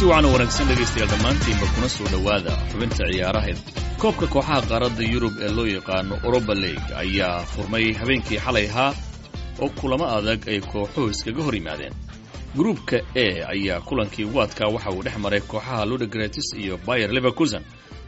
kulanti waana wanaagsan dhegaystayaal dhammaantiinba kuna soo dhowaada xubinta ciyaaraha koobka kooxaha qaaradda Yurub ee loo yaqaano Europa League ayaa furmay habeenkii xalay ahaa oo kulamo adag ay kooxuhu iskaga hor yimaadeen. Gruupka A ayaa kulankii ugu adkaa waxa uu dhex maray kooxaha Ludogorets iyo Bayer Leverkusen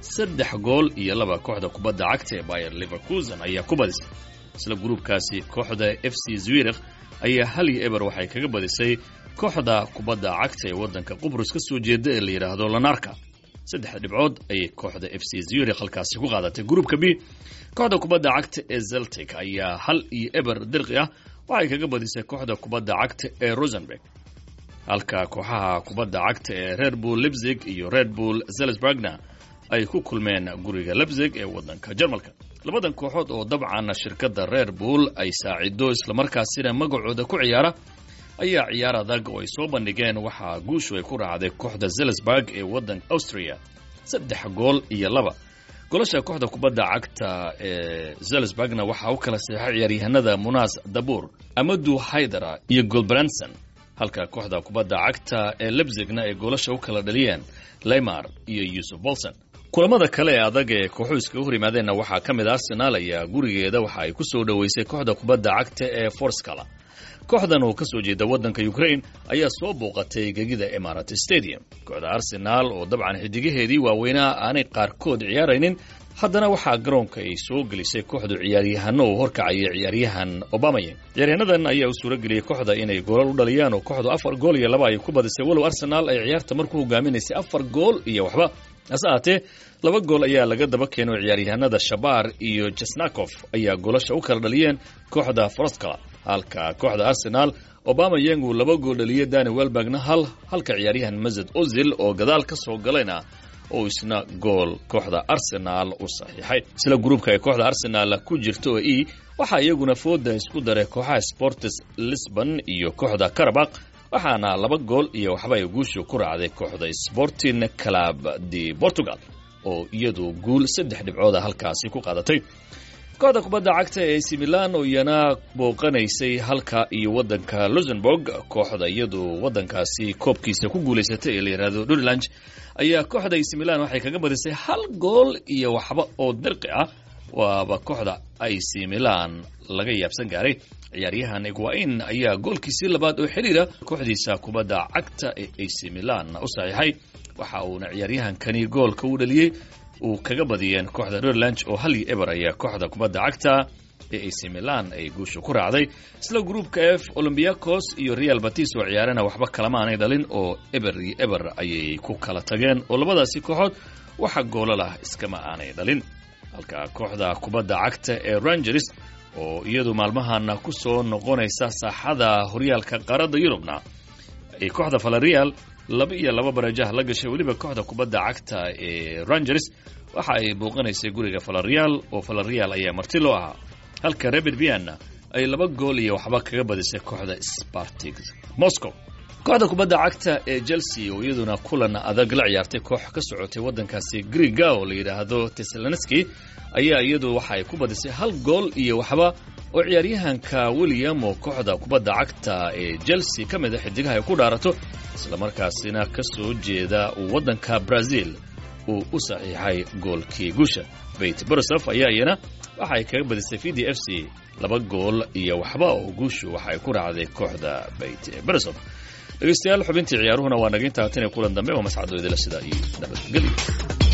3-2 kooxda kubadda cagta ee Bayer Leverkusen ayaa ku badisay. Isla gruupkaasi kooxda FC Zurich ayaa 1-0 waxay kaga badisay kooxda kubadda cagta ee wadanka Qubrus ka soo jeeda ee la yiraahdo Lanarka. 3 dhibcood ay kooxda FC Zurich halkaasi ku qaadatay. Gruupka B kooxda kubadda cagta ee Celtic ayaa 1-0 dirqi ah waxay kaga badisay kooxda kubadda cagta ee Rosenborg. halka kooxaha kubadda cagta ee Red Bull Leipzig iyo Red Bull Salzburgna ay ku kulmeen guriga Leipzig ee wadanka Jarmalka. labadan kooxood oo dabcan shirkadda Red Bull ay saacido isla markaasina magacooda ku ciyaara ayaa ciyaar adag oo ay soo bandhigeen waxa guushu ay ku raacday kooxda Salzburg ee wadanka Austria 3-2. golasha kooxda kubadda cagta ee Salzburgna waxa uu kala saxay ciyaaryahanada Munas Dabur, Amadou Haidara iyo Gulbrandsen, halka kooxda kubadda cagta ee Leipzigna ay golasha u kala dhaliyeen Leymar iyo Yusuf Bolsen. kulamada kale ee adag ee kooxuhu iskaga hor yimaadeenna waxaa ka mid ah Arsenal ayaa gurigeeda waxa ay ku soo dhaweysay kooxda kubadda cagta ee Forskala. kooxdan oo ka soo jeeda wadanka Ukraine ayaa soo booqatay gegida Emirates Stadium. kooxda Arsenal oo dabcan xidigaheedii waaweynaa aanay qaarkood ciyaaraynin, haddana waxaa garoonka ay soo gelisay kooxdu ciyaaryahano oo horkacaya ciyaaryahan Aubameyang. ciyaaryahannadan ayaa u suura geliyay kooxda inay goolal u dhaliyaan oo kooxdu 4-2 ay ku badisay, walow Arsenal ay ciyaarta markuu hogaaminaysay 4-1. hase ahaatee 2 gool ayaa laga daba keenay ciyaaryahanada Shabar iyo Jesnakov ayaa goolasha u kala dhaliyeen kooxda Forskala, halka kooxda Arsenal Aubameyang uu 2 gool dhaliyay, Danny Welbeckna halka ciyaaryahan Mesut Ozil oo gadaal ka soo galayna oo isna gool kooxda Arsenal u saxiixay. isla gruupka ay kooxda Arsenal ku jirto E waxa iyaguna fooda isku daray kooxaha Sporting Lisbon iyo kooxda Karabakh, waxaana 2 gool iyo waxba ay guushu ku raacday kooxda Sporting Club de Portugal oo iyadu guul 3 dhibcood halkaasi ku qaadatay. kooxda kubadda cagta ee AC Milan oo iyana booqanaysay halka iyo wadanka Luxembourg, kooxda iyadu wadankaasi koobkiisa ku guuleysatay ee la yiraahdo Dudelange ayaa kooxda AC Milan waxay kaga badisay 1 gool iyo waxba oo dirqi ah. waaba kooxda AC Milan laga yaabsan gaaray. ciyaaryahan Higuain ayaa goolkiisii labaad oo xiriira kooxdiisa kubadda cagta ee AC Milan u saxiixay, waxa uuna ciyaaryahankani goolka u dhaliyay uu kaga badiyeen kooxda Dudelange oo 1-0 ayaa kooxda kubadda cagta ee AC Milan ay guusha ku raacday. isla gruupka F Olympiacos iyo Real Betis oo ciyaarana waxba kalama aanay dhalin oo 0-0 ayay ku kala tageen, oo labadaasi kooxood waxa goolal ah iskama aanay dhalin. halka kooxda kubadda cagta ee Rangers oo iyadu maalmahan ku soo noqonaysa saaxada horyaalka qaaradda Yurubna ay kooxda Villarreal 2-2 barajaha la gashay. waliba kooxda kubadda cagta ee Rangers waxa ay booqanaysay guriga Villarreal oo Villarreal ayaa marti loo ahaa, halka Rapid Vienna ay 2 gool iyo waxba kaga badisay kooxda Spartak Moscow. kooxda kubadda cagta ee Chelsea oo iyaduna kulan adag la ciyaartay koox ka socotay wadankaasi Greek oo la yiraahdo Thessaloniki ayaa iyadu waxa ay ku badisay 1 gool iyo waxba, oo ciyaaryahanka William oo kooxda kubadda cagta ee Chelsea kamid ah xidigaha ay ku dhaarato isla markaasina ka soo jeeda wadanka Brazil uu u saxiixay goolkii guusha. Beit Borisov ayaa iyana waxa ay kaga badisay VDFC 2 gool iyo waxba, oo guushu waxa ay ku raacday kooxda Beit Borisov. dhegeystayaal xubintii ciyaaruhuna waa naga intaa tan kulan dambe oo mascadooda la sida iyo nabadgelyo.